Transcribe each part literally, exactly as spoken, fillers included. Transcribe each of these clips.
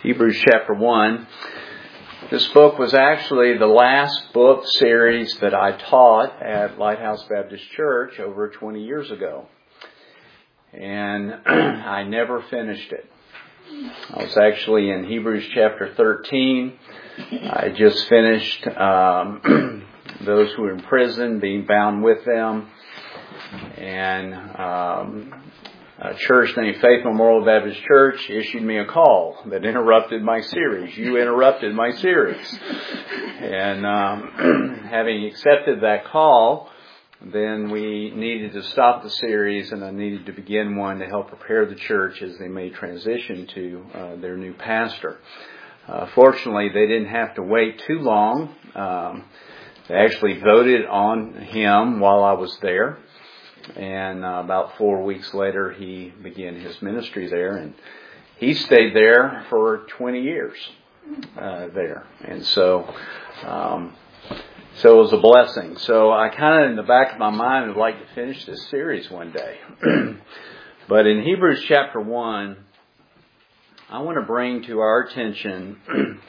Hebrews chapter one. This book was actually the last book series that I taught at Lighthouse Baptist Church over twenty years ago. And I never finished it. I was actually in Hebrews chapter thirteen. I just finished um, those who were in prison, being bound with them. And um, a church named Faith Memorial Baptist Church issued me a call that interrupted my series. You interrupted my series. And um, having accepted that call, then we needed to stop the series, and I needed to begin one to help prepare the church as they made transition to uh, their new pastor. Uh, fortunately, they didn't have to wait too long. Um, they actually voted on him while I was there. And uh, about four weeks later, he began his ministry there. And he stayed there for twenty years uh, there. And so... Um, So it was a blessing. So I kind of, in the back of my mind, would like to finish this series one day. But in Hebrews chapter one, I want to bring to our attention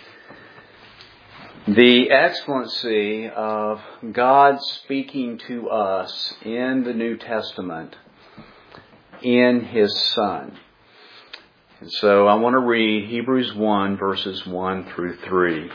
the excellency of God speaking to us in the New Testament in His Son. And so I want to read Hebrews one, verses one through three.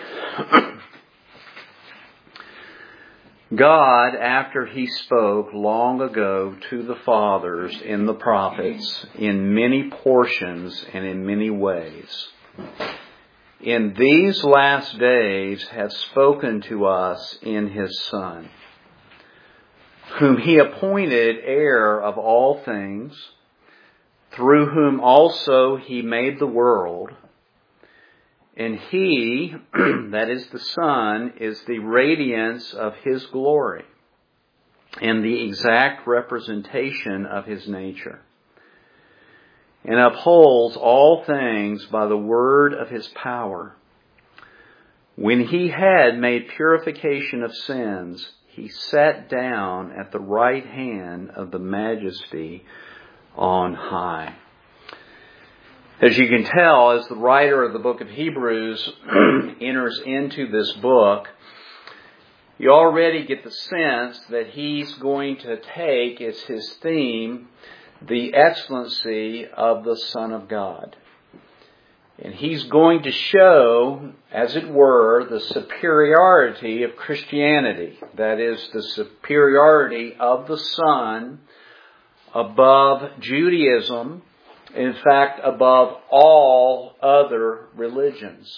God, after He spoke long ago to the fathers in the prophets in many portions and in many ways, in these last days hath spoken to us in His Son, whom He appointed heir of all things, through whom also He made the world. And He, that is the Son, is the radiance of His glory and the exact representation of His nature, and upholds all things by the word of His power. When He had made purification of sins, He sat down at the right hand of the Majesty on high. As you can tell, as the writer of the book of Hebrews enters into this book, you already get the sense that he's going to take as his theme the excellency of the Son of God. And he's going to show, as it were, the superiority of Christianity. That is, the superiority of the Son above Judaism, in fact, above all other religions.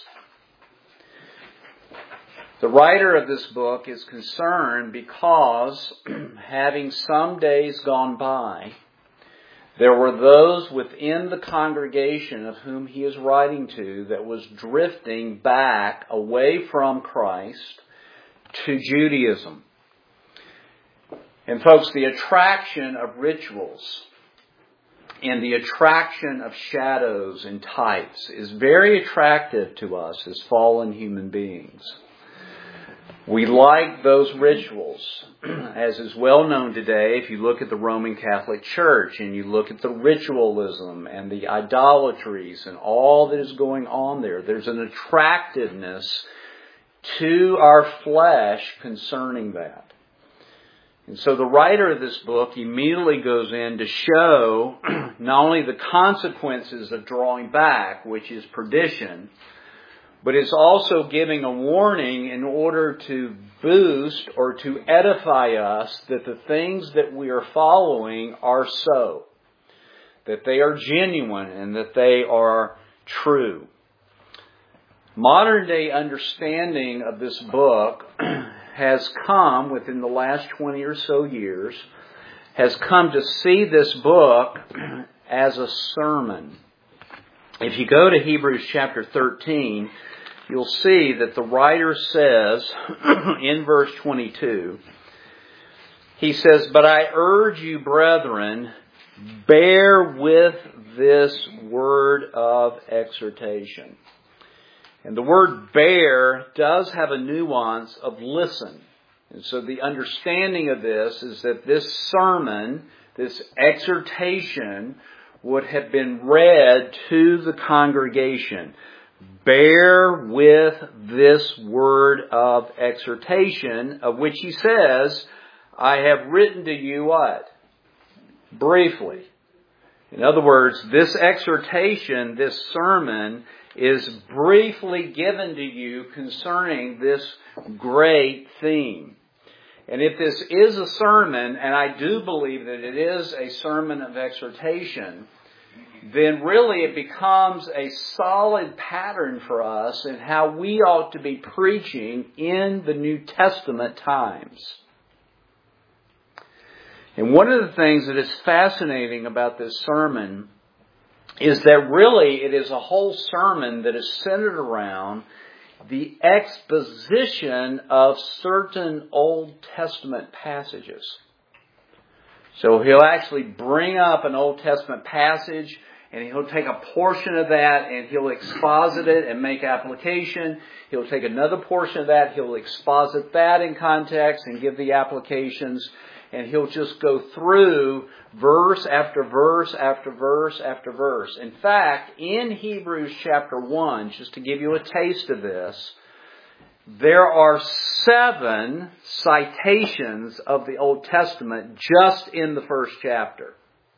The writer of this book is concerned because, having some days gone by, there were those within the congregation of whom he is writing to that was drifting back away from Christ to Judaism. And folks, the attraction of rituals and the attraction of shadows and types is very attractive to us as fallen human beings. We like those rituals, as is well known today if you look at the Roman Catholic Church and you look at the ritualism and the idolatries and all that is going on there. There's an attractiveness to our flesh concerning that. And so the writer of this book immediately goes in to show not only the consequences of drawing back, which is perdition, but it's also giving a warning in order to boost or to edify us that the things that we are following are so, that they are genuine and that they are true. Modern day understanding of this book has come within the last twenty or so years, has come to see this book as a sermon. If you go to Hebrews chapter thirteen, you'll see that the writer says in verse twenty-two, he says, "But I urge you, brethren, bear with this word of exhortation." And the word bear does have a nuance of listen. And so the understanding of this is that this sermon, this exhortation, would have been read to the congregation. bear with this word of exhortation, of which he says, I have written to you what? Briefly. In other words, this exhortation, this sermon, is briefly given to you concerning this great theme. And if this is a sermon, and I do believe that it is a sermon of exhortation, then really it becomes a solid pattern for us in how we ought to be preaching in the New Testament times. And one of the things that is fascinating about this sermon is that really it is a whole sermon that is centered around the exposition of certain Old Testament passages. So he'll actually bring up an Old Testament passage, and he'll take a portion of that and he'll exposit it and make application. He'll take another portion of that, he'll exposit that in context and give the applications. And he'll just go through verse after verse after verse after verse. In fact, in Hebrews chapter one, just to give you a taste of this, there are seven citations of the Old Testament just in the first chapter.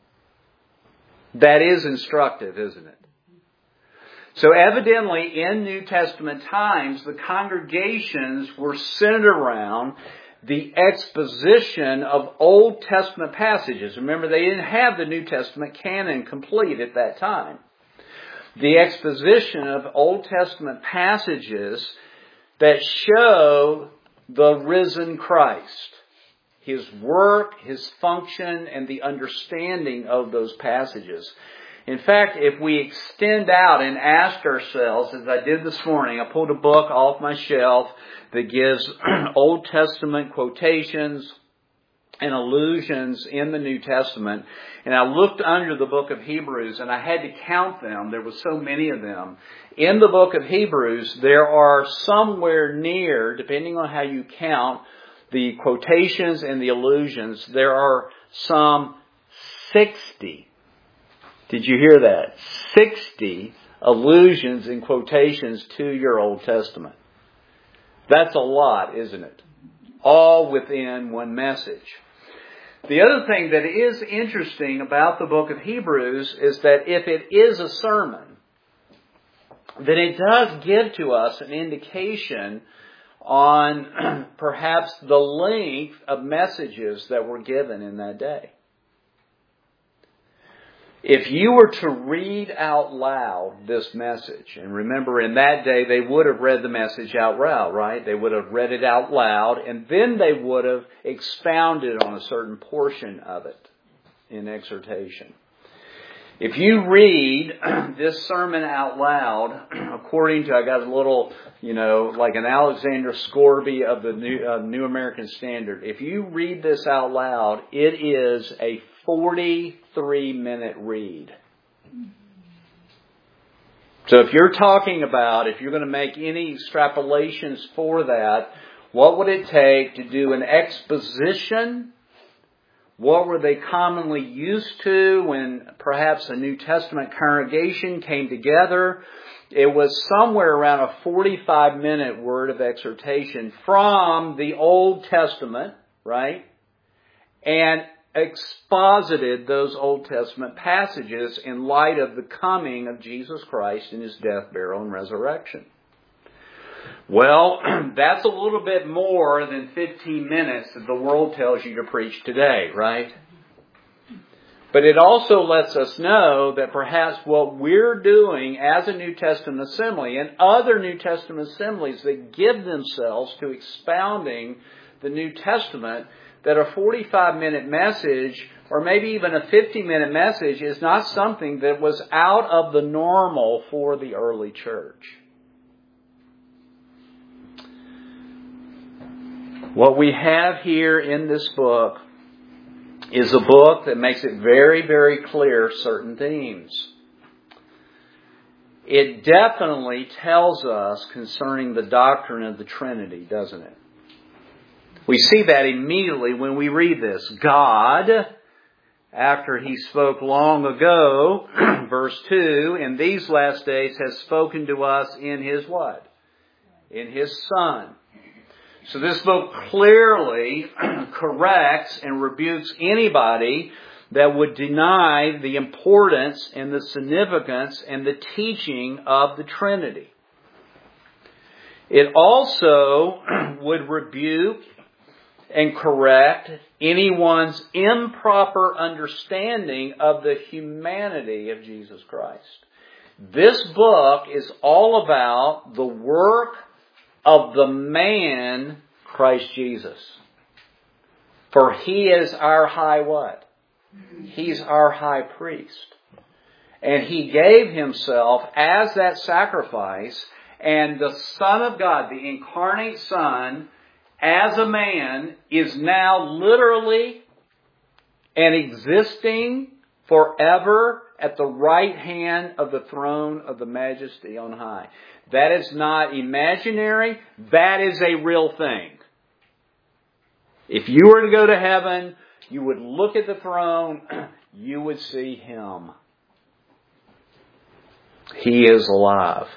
That is instructive, isn't it? So evidently in New Testament times, the congregations were centered around the exposition of Old Testament passages. Remember, they didn't have the New Testament canon complete at that time. The exposition of Old Testament passages that show the risen Christ, His work, His function, and the understanding of those passages. In fact, if we extend out and ask ourselves, as I did this morning, I pulled a book off my shelf that gives Old Testament quotations and allusions in the New Testament. And I looked under the book of Hebrews and I had to count them. There were so many of them. In the book of Hebrews, there are somewhere near, depending on how you count, the quotations and the allusions, there are some sixty. Did you hear that? sixty allusions and quotations to your Old Testament. That's a lot, isn't it? All within one message. The other thing that is interesting about the book of Hebrews is that if it is a sermon, then it does give to us an indication on perhaps the length of messages that were given in that day. If you were to read out loud this message, and remember in that day they would have read the message out loud, right? They would have read it out loud, and then they would have expounded on a certain portion of it in exhortation. If you read this sermon out loud, according to, I got a little, you know, like an Alexander Scorby of the New, uh, New American Standard. If you read this out loud, it is a forty-three minute read. So if you're talking about, if you're going to make any extrapolations for that, what would it take to do an exposition? What were they commonly used to when perhaps a New Testament congregation came together? It was somewhere around a forty-five minute word of exhortation from the Old Testament, right? And exposited those Old Testament passages in light of the coming of Jesus Christ in His death, burial, and resurrection. Well, that's a little bit more than fifteen minutes that the world tells you to preach today, right? But it also lets us know that perhaps what we're doing as a New Testament assembly and other New Testament assemblies that give themselves to expounding the New Testament, that a forty-five minute message or maybe even a fifty minute message is not something that was out of the normal for the early church. What we have here in this book is a book that makes it very, very clear certain themes. It definitely tells us concerning the doctrine of the Trinity, doesn't it? We see that immediately when we read this. God, after he spoke long ago, verse two, in these last days has spoken to us in His what? In His Son. So this book clearly corrects and rebukes anybody that would deny the importance and the significance and the teaching of the Trinity. It also would rebuke and correct anyone's improper understanding of the humanity of Jesus Christ. This book is all about the work of the man, Christ Jesus. For He is our high what? He's our high priest. And He gave Himself as that sacrifice, and the Son of God, the incarnate Son, as a man, is now literally and existing forever at the right hand of the throne of the Majesty on high. That is not imaginary. That is a real thing. If you were to go to heaven, you would look at the throne, you would see Him. He is alive.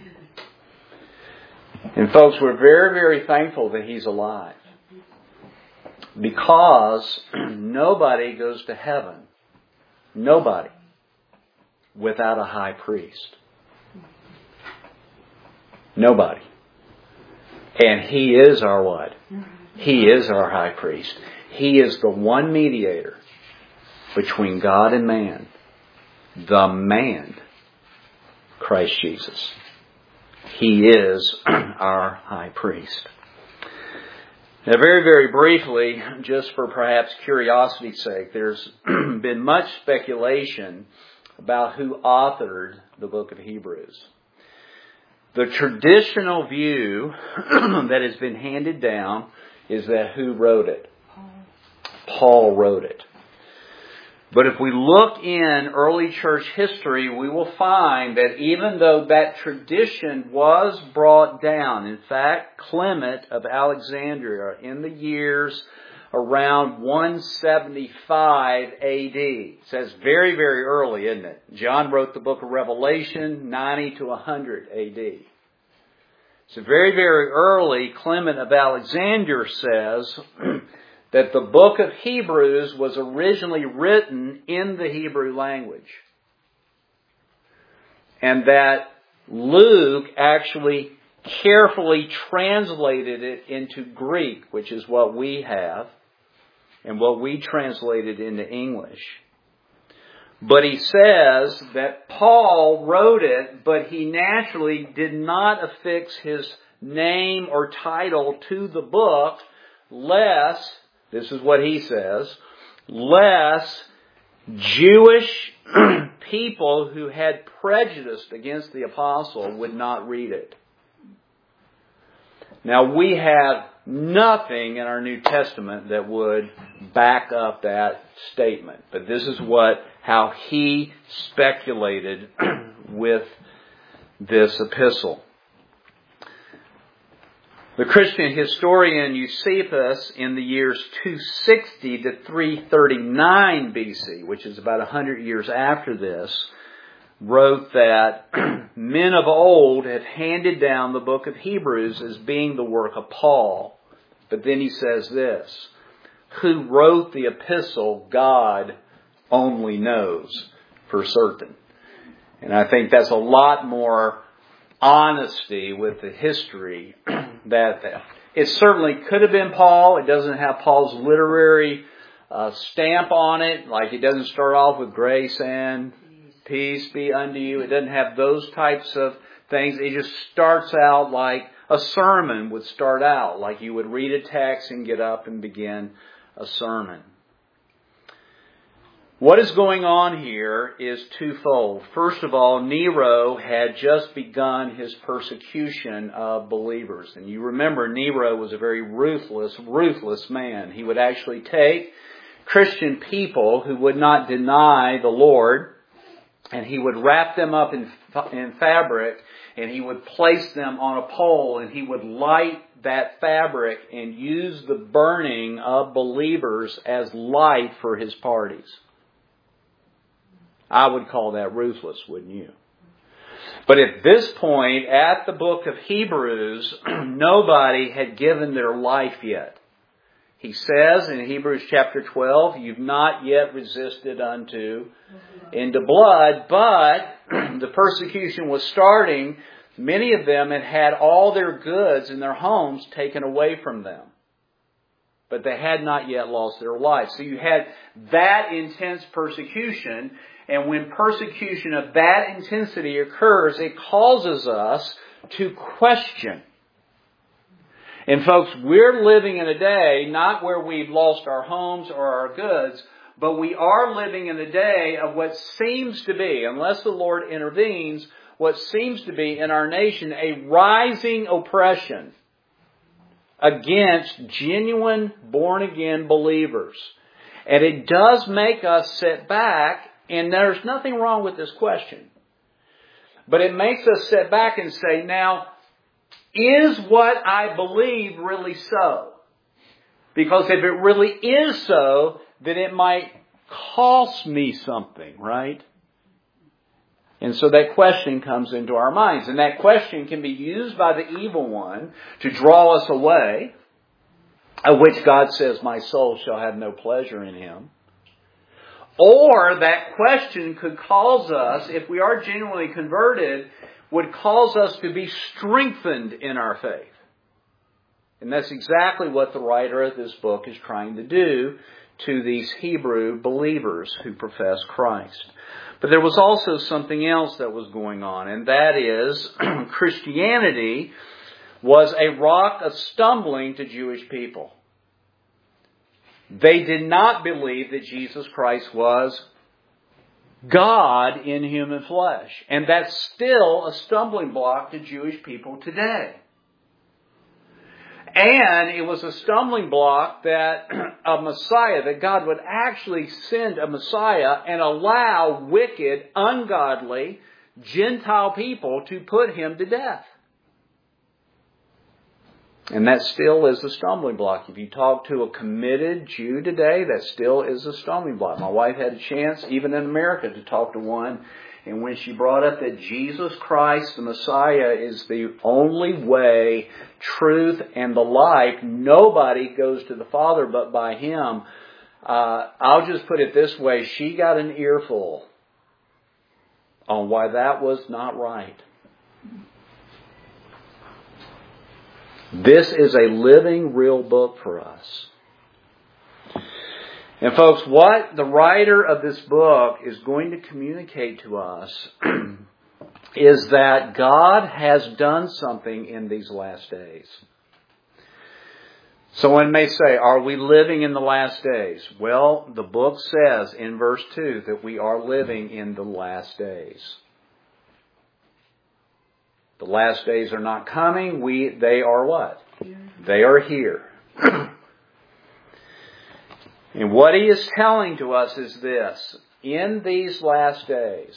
And folks, we're very, very thankful that He's alive. Because nobody goes to heaven, nobody, without a high priest. Nobody. And He is our what? He is our high priest. He is the one mediator between God and man. The man, Christ Jesus. He is our high priest. Now, very, very briefly, just for perhaps curiosity's sake, there's been much speculation about who authored the book of Hebrews. The traditional view that has been handed down is that who wrote it? Paul wrote it. But if we look in early church history, we will find that even though that tradition was brought down, in fact, Clement of Alexandria in the years around one seventy-five A D. It says very, very early, isn't it? John wrote the book of Revelation ninety to one hundred A D. So very, very early, Clement of Alexandria says that the book of Hebrews was originally written in the Hebrew language. And that Luke actually carefully translated it into Greek, which is what we have, and what we translated into English. But he says that Paul wrote it, but he naturally did not affix his name or title to the book, lest, this is what he says, lest Jewish people who had prejudice against the apostle would not read it. Now, we have nothing in our New Testament that would back up that statement. But this is what, how he speculated with this epistle. The Christian historian Eusebius, in the years two sixty to three thirty-nine B C, which is about one hundred years after this, wrote that men of old have handed down the book of Hebrews as being the work of Paul. But then he says this, who wrote the epistle, God only knows for certain. And I think that's a lot more honesty with the history that it certainly could have been Paul. It doesn't have Paul's literary uh, stamp on it. Like it doesn't start off with grace and peace be unto you. It doesn't have those types of things. It just starts out like a sermon would start out. Like you would read a text and get up and begin a sermon. What is going on here is twofold. First of all, Nero had just begun his persecution of believers. And you remember Nero was a very ruthless, ruthless man. He would actually take Christian people who would not deny the Lord, and he would wrap them up in, in fabric, and he would place them on a pole, and he would light that fabric and use the burning of believers as light for his parties. I would call that ruthless, wouldn't you? But at this point, at the book of Hebrews, nobody had given their life yet. He says in Hebrews chapter twelve, you've not yet resisted unto into blood, but the persecution was starting. Many of them had had all their goods and their homes taken away from them. But they had not yet lost their life. So you had that intense persecution. And when persecution of that intensity occurs, it causes us to question. And folks, we're living in a day not where we've lost our homes or our goods, but we are living in a day of what seems to be, unless the Lord intervenes, what seems to be in our nation a rising oppression against genuine born-again believers. And it does make us sit back, and there's nothing wrong with this question. But it makes us sit back and say, now, is what I believe really so? Because if it really is so, then it might cost me something, right? And so that question comes into our minds. And that question can be used by the evil one to draw us away, of which God says, my soul shall have no pleasure in him. Or that question could cause us, if we are genuinely converted, would cause us to be strengthened in our faith. And that's exactly what the writer of this book is trying to do to these Hebrew believers who profess Christ. But there was also something else that was going on, and that is Christianity was a rock of stumbling to Jewish people. They did not believe that Jesus Christ was God in human flesh. And that's still a stumbling block to Jewish people today. And it was a stumbling block that a Messiah, that God would actually send a Messiah and allow wicked, ungodly, Gentile people to put him to death. And that still is a stumbling block. If you talk to a committed Jew today, that still is a stumbling block. My wife had a chance, even in America, to talk to one. And when she brought up that Jesus Christ, the Messiah, is the only way, truth, and the life, nobody goes to the Father but by him. Uh, I'll just put it this way. She got an earful on why that was not right. This is a living, real book for us. And folks, what the writer of this book is going to communicate to us is that God has done something in these last days. Someone may say, are we living in the last days? Well, the book says in verse two that we are living in the last days. The last days are not coming. We, they are what? Here. They are here. And what he is telling to us is this. In these last days,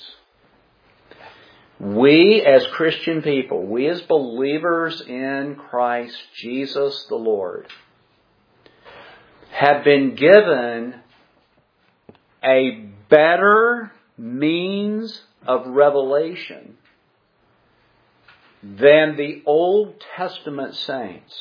we as Christian people, we as believers in Christ Jesus the Lord, have been given a better means of revelation than the Old Testament saints.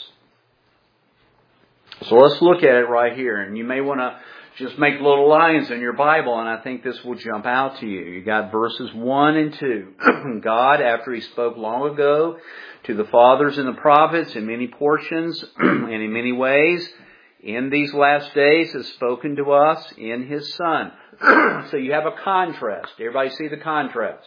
So let's look at it right here. And you may want to just make little lines in your Bible, and I think this will jump out to you. You got verses one and two. God, after he spoke long ago to the fathers and the prophets in many portions and in many ways, in these last days has spoken to us in his Son. So you have a contrast. Everybody see the contrast?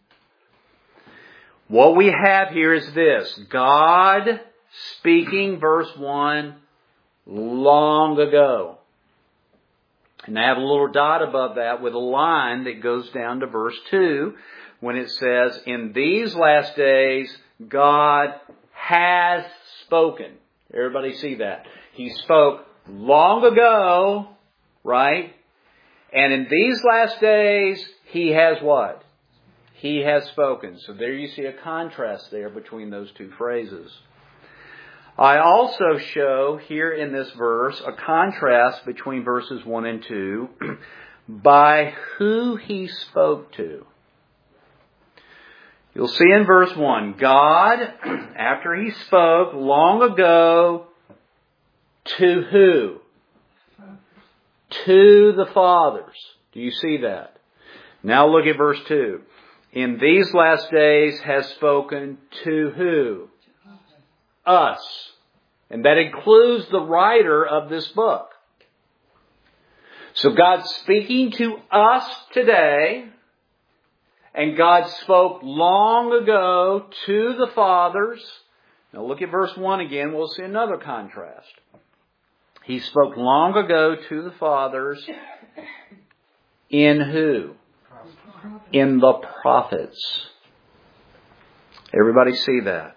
What we have here is this. God speaking, verse one, long ago. And I have a little dot above that with a line that goes down to verse two when it says, in these last days, God has spoken. Everybody see that? He spoke long ago, right? And in these last days, he has what? He has spoken. So there you see a contrast there between those two phrases. I also show here in this verse a contrast between verses one and two by who He spoke to. You'll see in verse one, God, after He spoke long ago, to who? To the fathers. Do you see that? Now look at verse two. In these last days has spoken to who? Us. And that includes the writer of this book. So God's speaking to us today, and God spoke long ago to the fathers. Now look at verse one again. We'll see another contrast. He spoke long ago to the fathers in who? In the prophets. Everybody see that?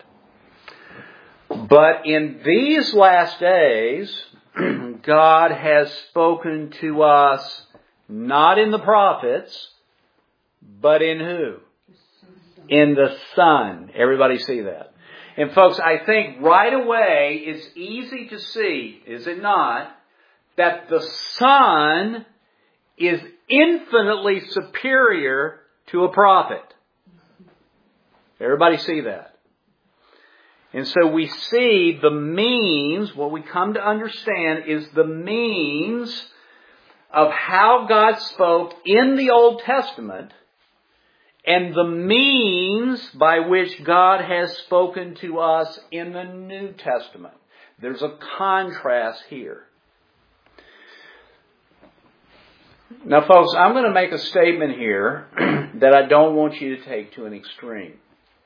But in these last days, God has spoken to us not in the prophets, but in who? In the Son. Everybody see that? And folks, I think right away it's easy to see, is it not, that the Son is infinitely superior to a prophet. Everybody see that? And so we see the means, what we come to understand is the means of how God spoke in the Old Testament and the means by which God has spoken to us in the New Testament. There's a contrast here. Now, folks, I'm going to make a statement here that I don't want you to take to an extreme.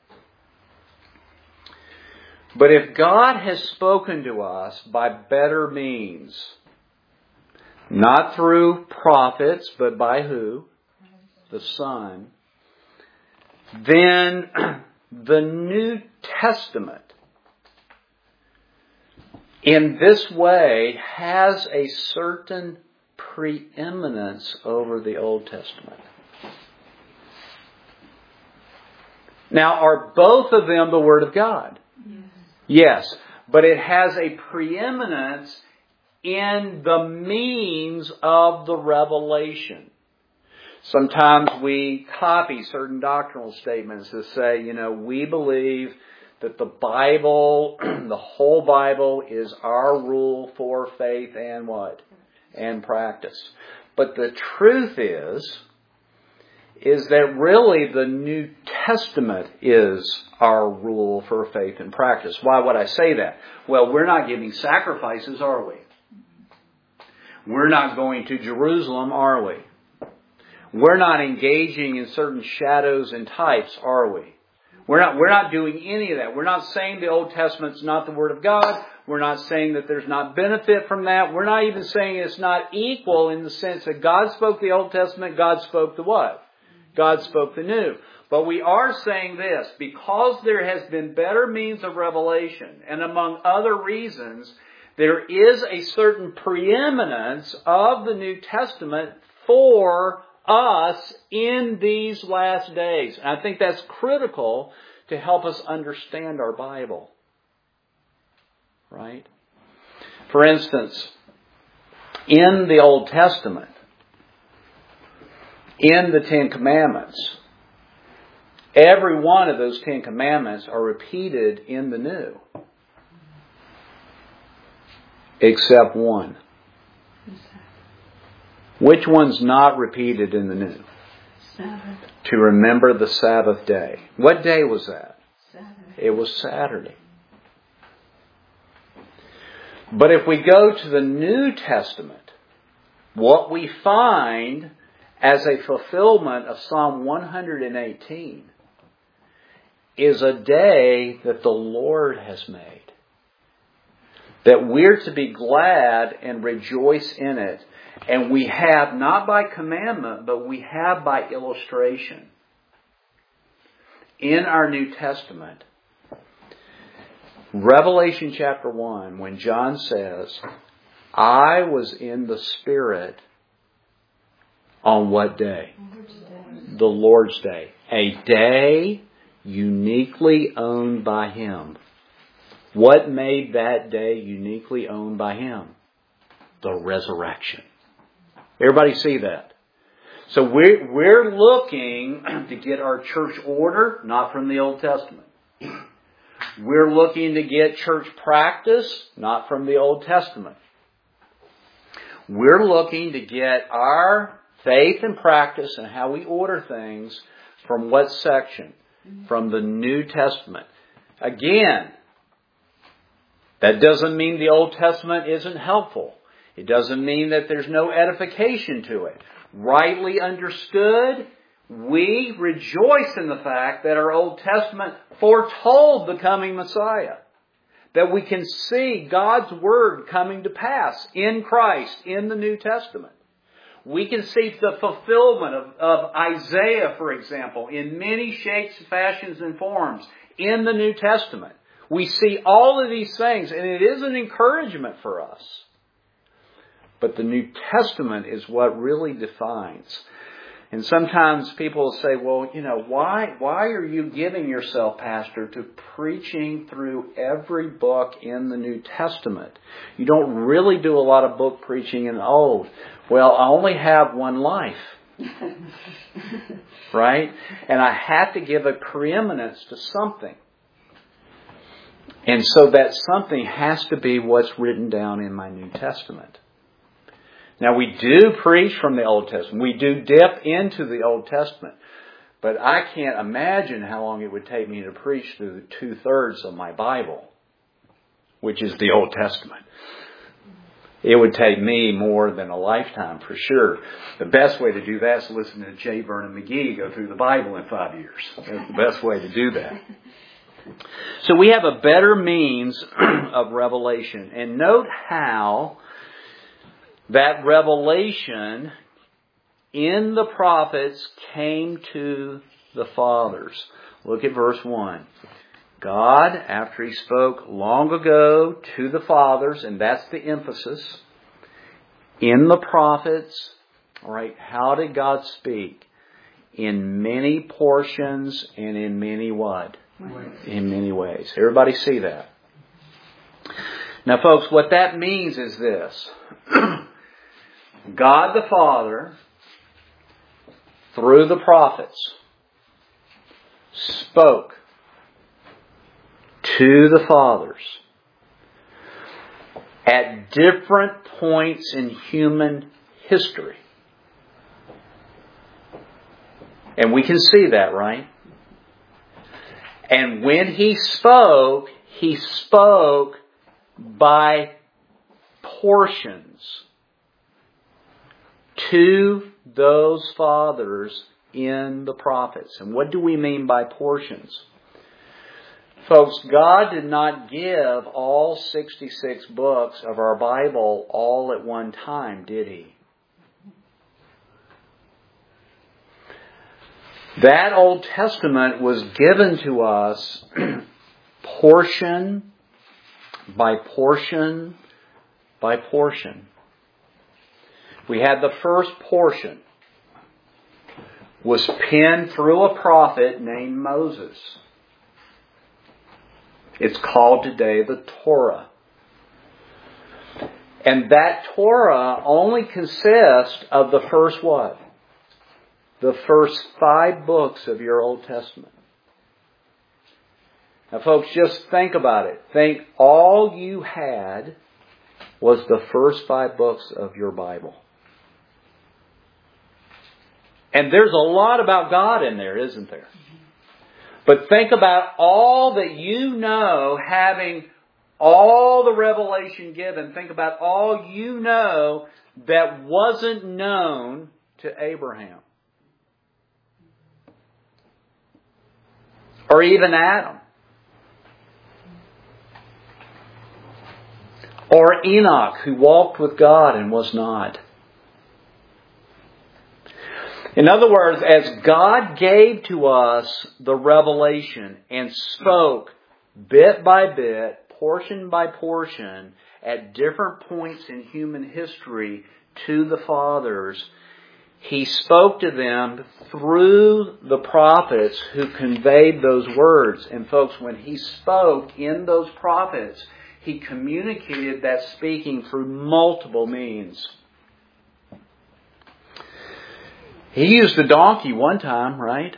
But if God has spoken to us by better means, not through prophets, but by who? The Son. Then the New Testament in this way has a certain preeminence over the Old Testament. Now, are both of them the Word of God? Yes. Yes, but it has a preeminence in the means of the revelation. Sometimes we copy certain doctrinal statements that say, you know, we believe that the Bible, the whole Bible, is our rule for faith and what? And practice. But the truth is, is that really the New Testament is our rule for faith and practice. Why would I say that? Well, we're not giving sacrifices, are we? We're not going to Jerusalem, are we? We're not engaging in certain shadows and types, are we? We're not, we're not doing any of that. We're not saying the Old Testament's not the Word of God. We're not saying that there's not benefit from that. We're not even saying it's not equal in the sense that God spoke the Old Testament, God spoke the what? God spoke the New. But we are saying this, because there has been better means of revelation, and among other reasons, there is a certain preeminence of the New Testament for us in these last days. And I think that's critical to help us understand our Bible. Right? For instance, in the Old Testament, in the Ten Commandments, every one of those Ten Commandments are repeated in the New. Except one. Which one's not repeated in the New? Sabbath. To remember the Sabbath day. What day was that? Saturday. It was Saturday. But if we go to the New Testament, what we find as a fulfillment of Psalm one hundred eighteen is a day that the Lord has made. That we're to be glad and rejoice in it. And we have, not by commandment, but we have by illustration. In our New Testament, Revelation chapter one, when John says, I was in the Spirit on what day? The Lord's Day. A day uniquely owned by Him. What made that day uniquely owned by Him? The resurrection. Everybody see that? So we're, we're looking to get our church order, not from the Old Testament. We're looking to get church practice, not from the Old Testament. We're looking to get our faith and practice and how we order things from what section? From the New Testament. Again, that doesn't mean the Old Testament isn't helpful. It doesn't mean that there's no edification to it. Rightly understood, we rejoice in the fact that our Old Testament foretold the coming Messiah. That we can see God's Word coming to pass in Christ, in the New Testament. We can see the fulfillment of, of Isaiah, for example, in many shapes, fashions, and forms in the New Testament. We see all of these things, and it is an encouragement for us. But the New Testament is what really defines. And sometimes people will say, well, you know, why, why are you giving yourself, Pastor, to preaching through every book in the New Testament? You don't really do a lot of book preaching in the Old. Well, I only have one life. Right? And I have to give a preeminence to something. And so that something has to be what's written down in my New Testament. Now, we do preach from the Old Testament. We do dip into the Old Testament. But I can't imagine how long it would take me to preach through the two-thirds of my Bible, which is the Old Testament. It would take me more than a lifetime, for sure. The best way to do that is listen to J. Vernon McGee go through the Bible in five years. That's the best way to do that. So we have a better means of revelation. And note how that revelation in the prophets came to the fathers. Look at verse one. God, after He spoke long ago to the fathers, and that's the emphasis, in the prophets, all right, how did God speak? In many portions and in many what? Ways. In many ways. Everybody see that? Now, folks, what that means is this. God the Father, through the prophets, spoke to the fathers at different points in human history. And we can see that, right? And when He spoke, He spoke by portions to those fathers in the prophets. And what do we mean by portions? Folks, God did not give all sixty-six books of our Bible all at one time, did He? That Old Testament was given to us portion by portion by portion. We had the first portion was penned through a prophet named Moses. It's called today the Torah. And that Torah only consists of the first what? The first five books of your Old Testament. Now, folks, just think about it. Think all you had was the first five books of your Bible. And there's a lot about God in there, isn't there? But think about all that you know, having all the revelation given. Think about all you know that wasn't known to Abraham. Or even Adam. Or Enoch, who walked with God and was not. In other words, as God gave to us the revelation and spoke bit by bit, portion by portion, at different points in human history to the fathers, He spoke to them through the prophets who conveyed those words. And folks, when He spoke in those prophets, He communicated that speaking through multiple means. He used a donkey one time, right?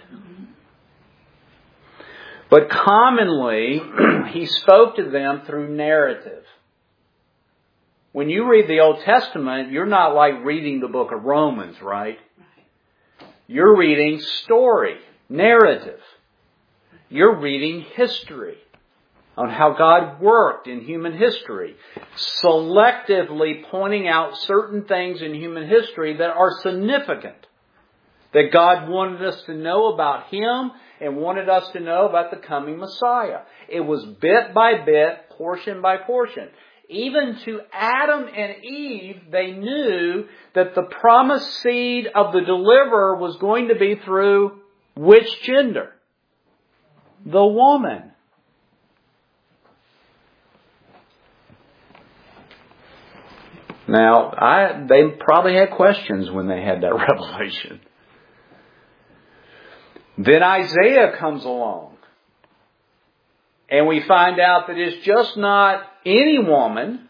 But commonly, he spoke to them through narrative. When you read the Old Testament, you're not like reading the book of Romans, right? You're reading story, narrative. You're reading history on how God worked in human history, selectively pointing out certain things in human history that are significant, that God wanted us to know about Him and wanted us to know about the coming Messiah. It was bit by bit, portion by portion. Even to Adam and Eve, they knew that the promised seed of the deliverer was going to be through which gender? The woman. Now, I, they probably had questions when they had that revelation. Then Isaiah comes along. And we find out that it's just not any woman,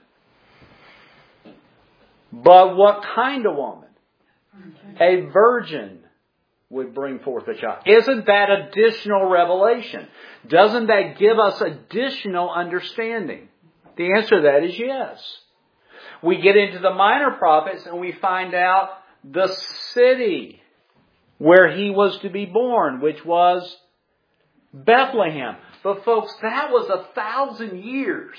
but what kind of woman? A virgin would bring forth a child. Isn't that additional revelation? Doesn't that give us additional understanding? The answer to that is yes. We get into the minor prophets and we find out the city where he was to be born, which was Bethlehem. But folks, that was a thousand years.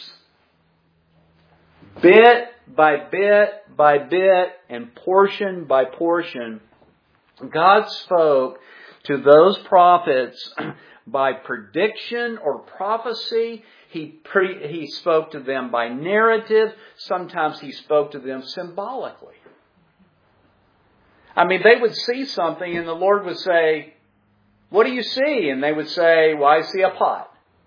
Bit by bit by bit and portion by portion, God spoke to those prophets by prediction or prophecy. He pre- he spoke to them by narrative. Sometimes he spoke to them symbolically. I mean, they would see something and the Lord would say, "What do you see?" And they would say, "Well, I see a pot.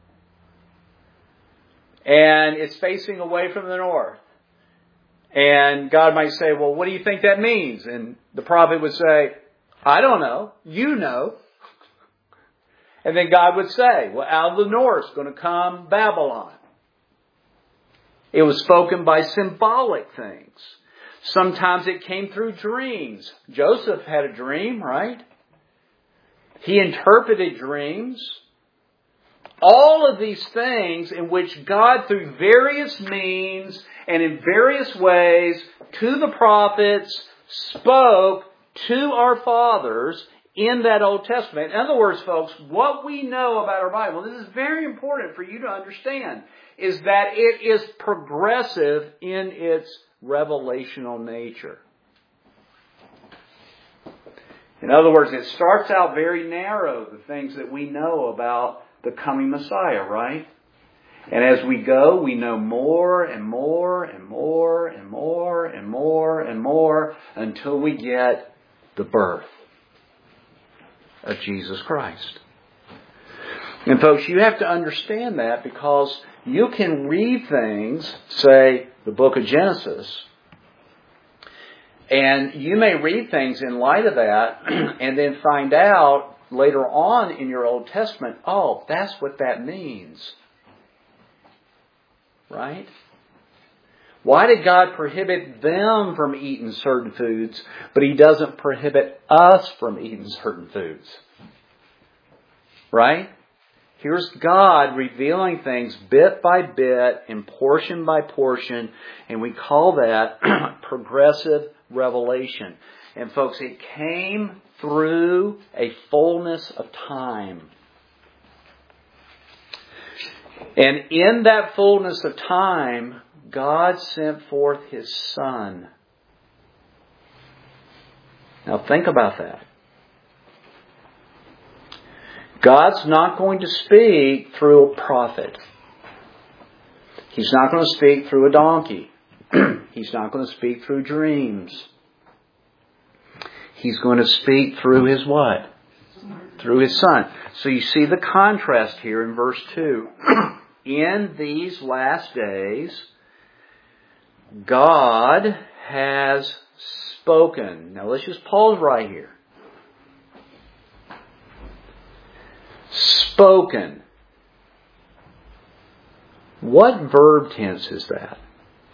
And it's facing away from the north." And God might say, "Well, what do you think that means?" And the prophet would say, "I don't know. You know." And then God would say, "Well, out of the north is going to come Babylon." It was spoken by symbolic things. Sometimes it came through dreams. Joseph had a dream, right? He interpreted dreams. All of these things in which God, through various means and in various ways, to the prophets, spoke to our fathers in that Old Testament. In other words, folks, what we know about our Bible, this is very important for you to understand, is that it is progressive in its revelational nature. In other words, it starts out very narrow, the things that we know about the coming Messiah, right? And as we go, we know more and more and more and more and more and more until we get the birth of Jesus Christ. And folks, you have to understand that because you can read things, say, the book of Genesis, and you may read things in light of that and then find out later on in your Old Testament, oh, that's what that means. Right? Why did God prohibit them from eating certain foods, but He doesn't prohibit us from eating certain foods? Right? Here's God revealing things bit by bit and portion by portion, and we call that progressive revelation. And folks, it came through a fullness of time. And in that fullness of time, God sent forth His Son. Now think about that. God's not going to speak through a prophet. He's not going to speak through a donkey. He's not going to speak through dreams. He's going to speak through His what? Through His Son. So you see the contrast here in verse two. In these last days, God has spoken. Now let's just pause right here. Spoken. What verb tense is that?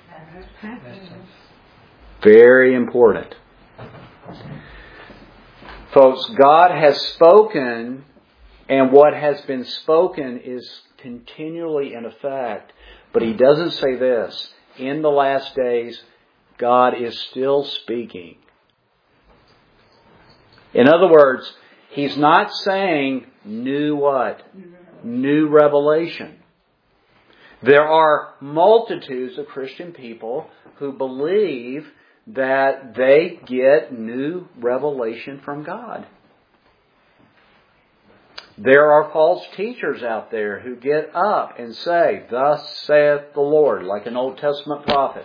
Very important. Folks, God has spoken, and what has been spoken is continually in effect. But He doesn't say this. In the last days, God is still speaking. In other words, He's not saying new what? New revelation. There are multitudes of Christian people who believe that they get new revelation from God. There are false teachers out there who get up and say, "Thus saith the Lord," like an Old Testament prophet,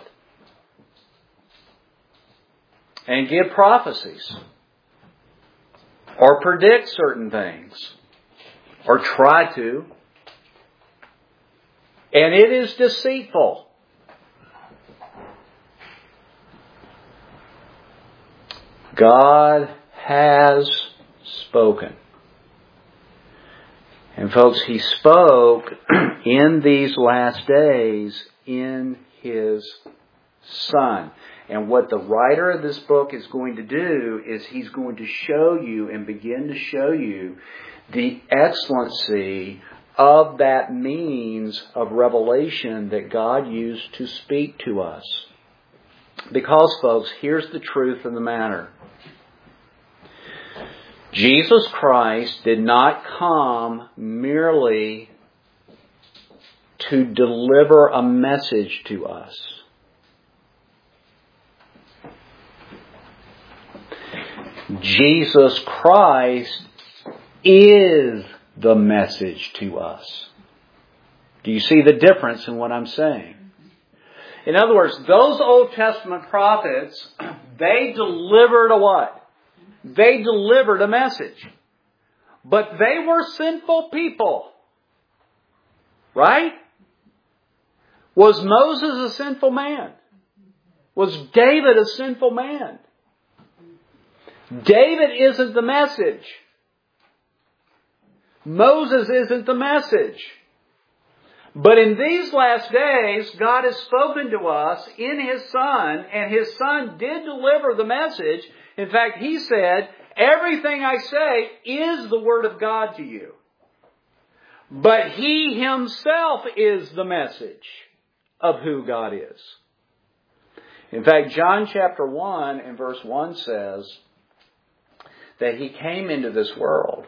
and give prophecies, or predict certain things, or try to. And it is deceitful. God has spoken. And folks, He spoke in these last days in His Son. And what the writer of this book is going to do is he's going to show you and begin to show you the excellency of that means of revelation that God used to speak to us. Because, folks, here's the truth of the matter. Jesus Christ did not come merely to deliver a message to us. Jesus Christ is the message to us. Do you see the difference in what I'm saying? In other words, those Old Testament prophets, they delivered a what? They delivered a message. But they were sinful people. Right? Was Moses a sinful man? Was David a sinful man? David isn't the message. Moses isn't the message. But in these last days, God has spoken to us in His Son, and His Son did deliver the message. In fact, He said, "Everything I say is the Word of God to you." But He Himself is the message of who God is. In fact, John chapter one and verse one says that He came into this world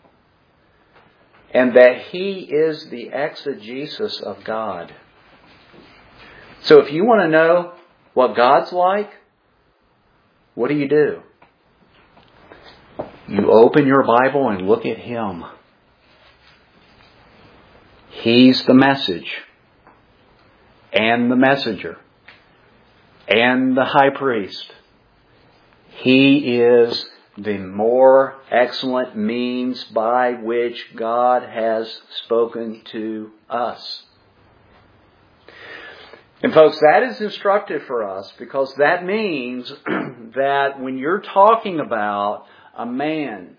and that He is the exegesis of God. So if you want to know what God's like, what do you do? You open your Bible and look at Him. He's the message and the messenger and the high priest. He is the more excellent means by which God has spoken to us. And folks, that is instructive for us because that means that when you're talking about a man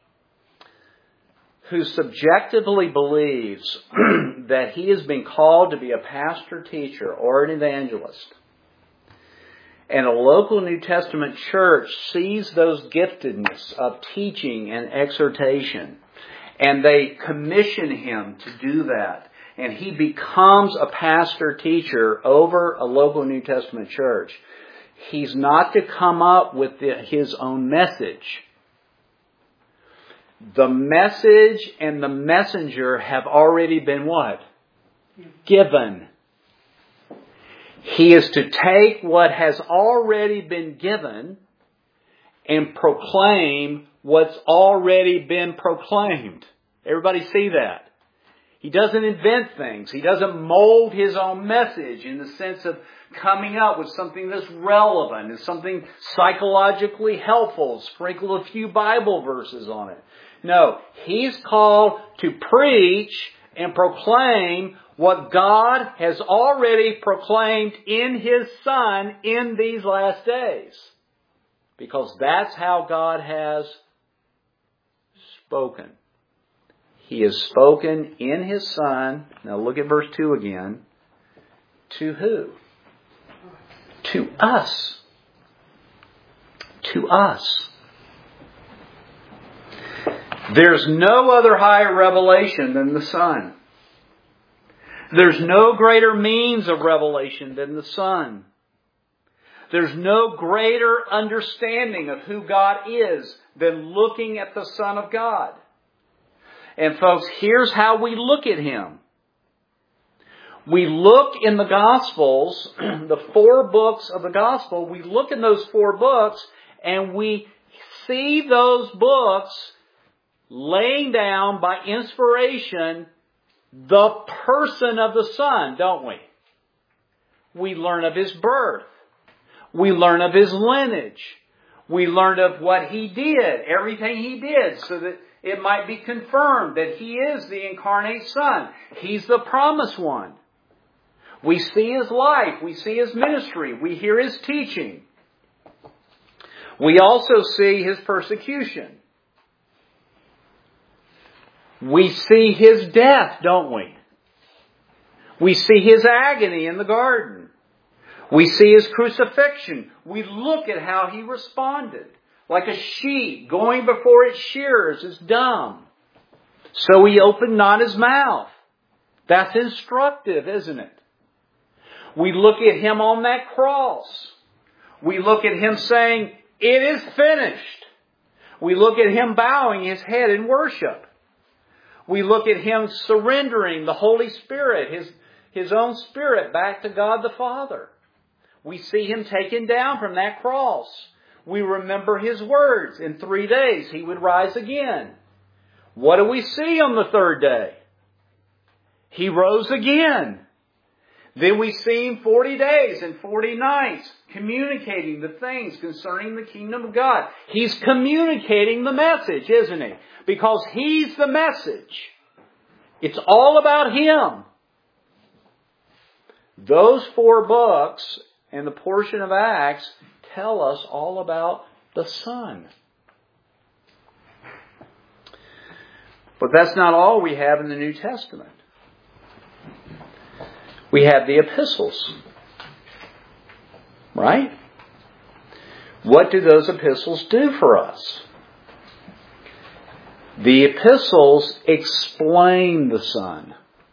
who subjectively believes that he has been called to be a pastor, teacher, or an evangelist, and a local New Testament church sees those giftedness of teaching and exhortation, and they commission him to do that, and he becomes a pastor, teacher over a local New Testament church, he's not to come up with the, his own message. The message and the messenger have already been what? Given. He is to take what has already been given and proclaim what's already been proclaimed. Everybody see that? He doesn't invent things. He doesn't mold his own message in the sense of coming up with something that's relevant and something psychologically helpful, sprinkle a few Bible verses on it. No, he's called to preach and proclaim what God has already proclaimed in His Son in these last days. Because that's how God has spoken. He has spoken in His Son. Now look at verse two again. To who? To us. To us. There's no other higher revelation than the Son. There's no greater means of revelation than the Son. There's no greater understanding of who God is than looking at the Son of God. And folks, here's how we look at Him. We look in the Gospels, the four books of the Gospel, we look in those four books and we see those books laying down by inspiration the person of the Son, don't we? We learn of His birth. We learn of His lineage. We learn of what He did, everything He did, so that it might be confirmed that He is the incarnate Son. He's the promised one. We see His life. We see His ministry. We hear His teaching. We also see His persecution. We see His death, don't we? We see His agony in the garden. We see His crucifixion. We look at how He responded. Like a sheep going before its shearers is dumb. So He opened not His mouth. That's instructive, isn't it? We look at Him on that cross. We look at Him saying, "It is finished." We look at Him bowing His head in worship. We look at Him surrendering the Holy Spirit, His, His own Spirit, back to God the Father. We see Him taken down from that cross. We remember His words. In three days He would rise again. What do we see on the third day? He rose again. Then we see Him forty days and forty nights communicating the things concerning the kingdom of God. He's communicating the message, isn't He? Because He's the message. It's all about Him. Those four books and the portion of Acts tell us all about the Son. But that's not all we have in the New Testament. We have the epistles. Right? What do those epistles do for us? The epistles explain the Son.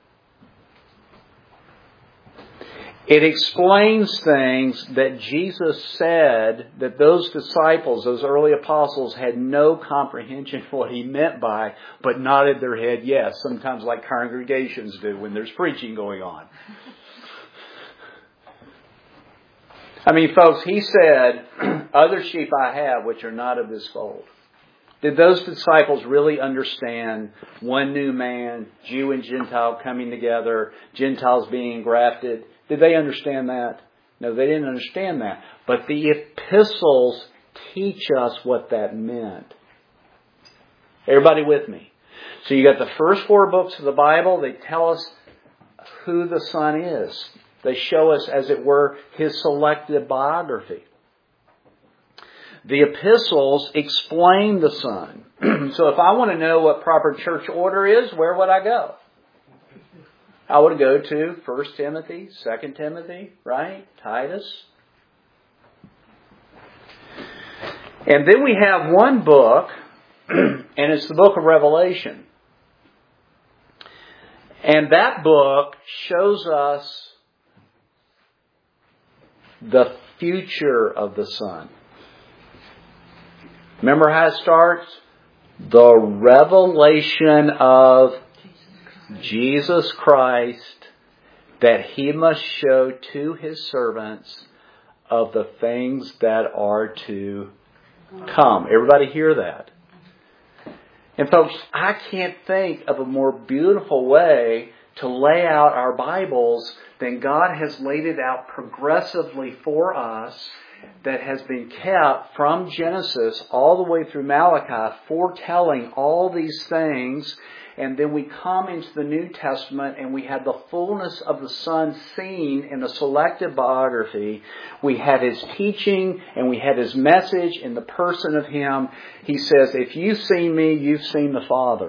It explains things that Jesus said that those disciples, those early apostles, had no comprehension of what He meant by, but nodded their head yes, sometimes like congregations do when there's preaching going on. I mean, folks, He said, "Other sheep I have which are not of this fold." Did those disciples really understand one new man, Jew and Gentile coming together, Gentiles being engrafted? Did they understand that? No, they didn't understand that. But the epistles teach us what that meant. Everybody with me? So you got the first four books of the Bible. They tell us who the Son is. They show us, as it were, His selected biography. The epistles explain the Son. So if I want to know what proper church order is, where would I go? I would go to First Timothy, Second Timothy, right? Titus. And then we have one book, and it's the book of Revelation. And that book shows us the future of the Son. Remember how it starts? The revelation of Jesus Christ, that He must show to His servants of the things that are to come. Everybody hear that? And folks, I can't think of a more beautiful way to lay out our Bibles than God has laid it out progressively for us, that has been kept from Genesis all the way through Malachi, foretelling all these things. And then we come into the New Testament and we have the fullness of the Son seen in a selective biography. We have His teaching and we have His message in the person of Him. He says, if you've seen me, you've seen the Father.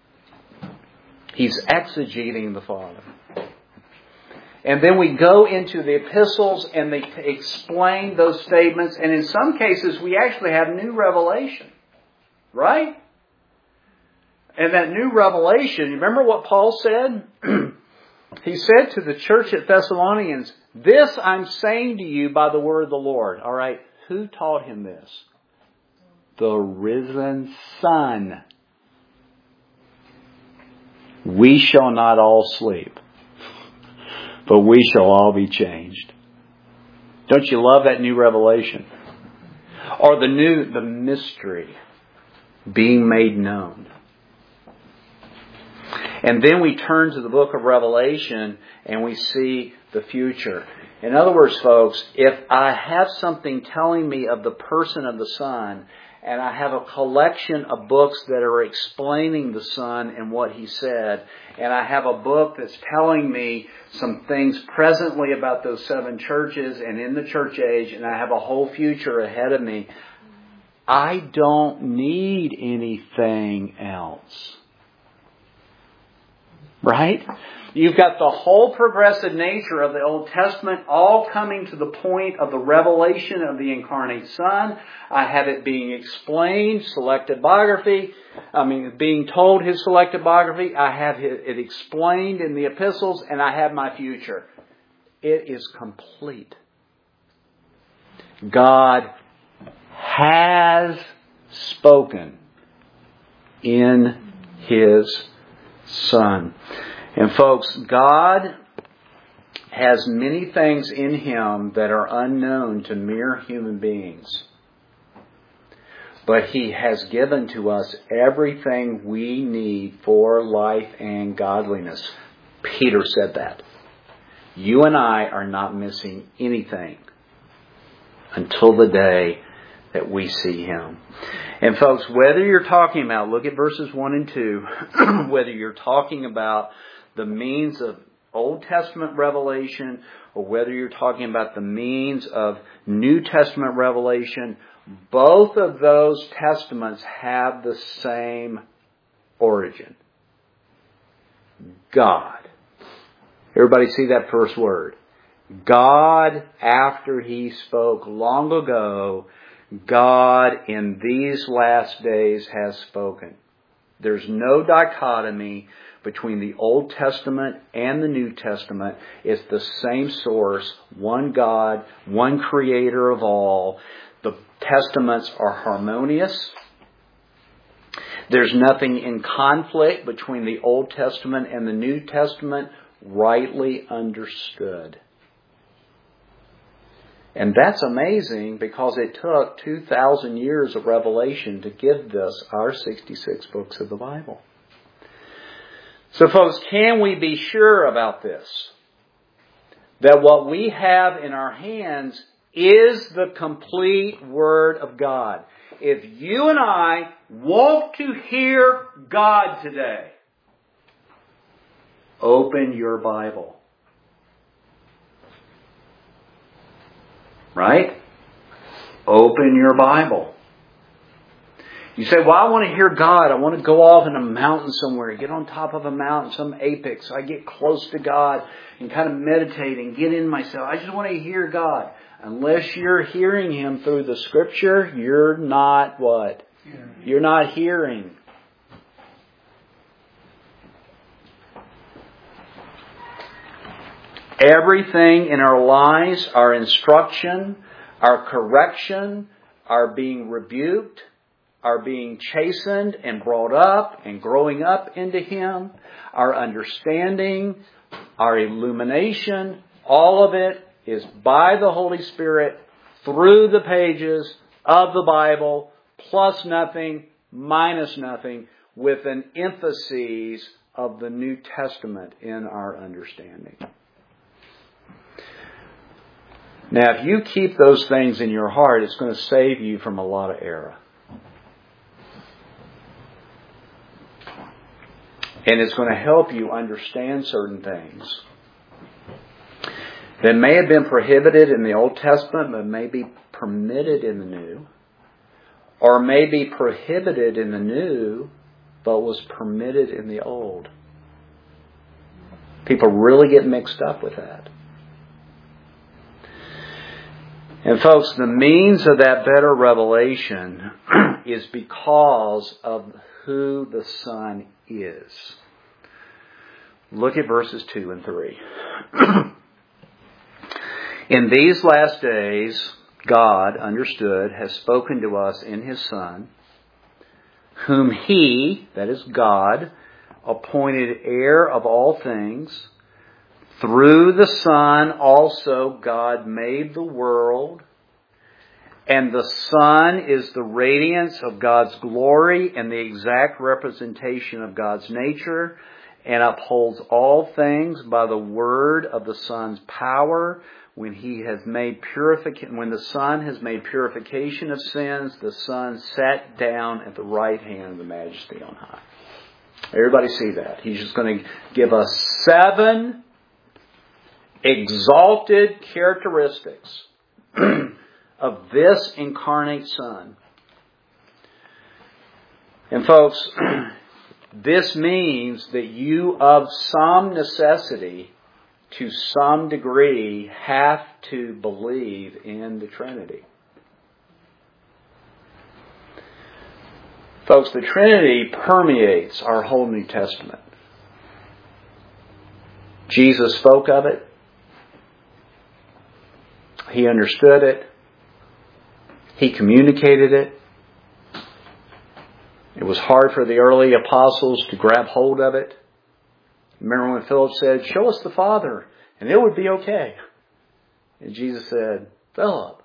He's exegeting the Father. And then we go into the epistles and they explain those statements. And in some cases, we actually have new revelation. Right? And that new revelation, remember what Paul said? He said to the church at Thessalonians, this I'm saying to you by the word of the Lord. All right, who taught him this? The risen Son. We shall not all sleep, but we shall all be changed. Don't you love that new revelation? Or the new, the mystery being made known. And then we turn to the book of Revelation and we see the future. In other words, folks, if I have something telling me of the person of the Son, and I have a collection of books that are explaining the Son and what He said, and I have a book that's telling me some things presently about those seven churches and in the church age, and I have a whole future ahead of me, I don't need anything else. Right? You've got the whole progressive nature of the Old Testament all coming to the point of the revelation of the incarnate Son. I have it being explained, selected biography. I mean, being told His selected biography. I have it explained in the epistles, and I have my future. It is complete. God has spoken in His Son. And folks, God has many things in Him that are unknown to mere human beings. But He has given to us everything we need for life and godliness. Peter said that. You and I are not missing anything until the day that we see Him. And folks, whether you're talking about, look at verses one and two, whether you're talking about the means of Old Testament revelation or whether you're talking about the means of New Testament revelation, both of those testaments have the same origin. God. Everybody see that first word? God, after He spoke long ago, God in these last days has spoken. There's no dichotomy between the Old Testament and the New Testament. It's the same source, one God, one Creator of all. The Testaments are harmonious. There's nothing in conflict between the Old Testament and the New Testament, rightly understood. And that's amazing because it took two thousand years of revelation to give us our sixty-six books of the Bible. So folks, can we be sure about this? That what we have in our hands is the complete Word of God. If you and I want to hear God today, open your Bible. Right? Open your Bible. You say, well, I want to hear God. I want to go off in a mountain somewhere, get on top of a mountain, some apex. I get close to God and kind of meditate and get in myself. I just want to hear God. Unless you're hearing Him through the Scripture, you're not what? You're not hearing. Everything in our lives, our instruction, our correction, our being rebuked, our being chastened and brought up and growing up into Him, our understanding, our illumination, all of it is by the Holy Spirit through the pages of the Bible, plus nothing, minus nothing, with an emphasis of the New Testament in our understanding. Now, if you keep those things in your heart, it's going to save you from a lot of error. And it's going to help you understand certain things that may have been prohibited in the Old Testament, but may be permitted in the New. Or may be prohibited in the New, but was permitted in the Old. People really get mixed up with that. And folks, the means of that better revelation is because of who the Son is. Look at verses two and three. In these last days, God, understood, has spoken to us in His Son, whom He, that is God, appointed heir of all things. Through the Son also God made the world, and the Son is the radiance of God's glory and the exact representation of God's nature, and upholds all things by the word of the Son's power. When He has made purification, when the Son has made purification of sins, the Son sat down at the right hand of the Majesty on high. Everybody see that? He's just going to give us seven exalted characteristics of this incarnate Son. And folks, this means that you of some necessity, to some degree, have to believe in the Trinity. Folks, the Trinity permeates our whole New Testament. Jesus spoke of it. He understood it. He communicated it. It was hard for the early apostles to grab hold of it. Remember when Philip said, "Show us the Father, and it would be okay." And Jesus said, "Philip,